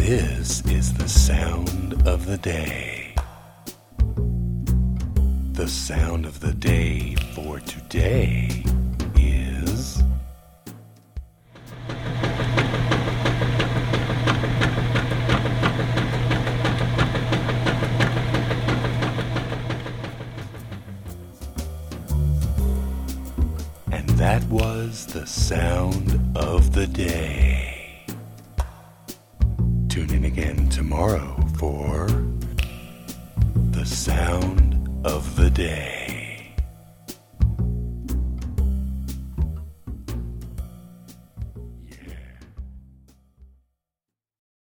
This is the sound of the day. The sound of the day for today is... And that was the sound of the day. Tune in again tomorrow for the sound of the day.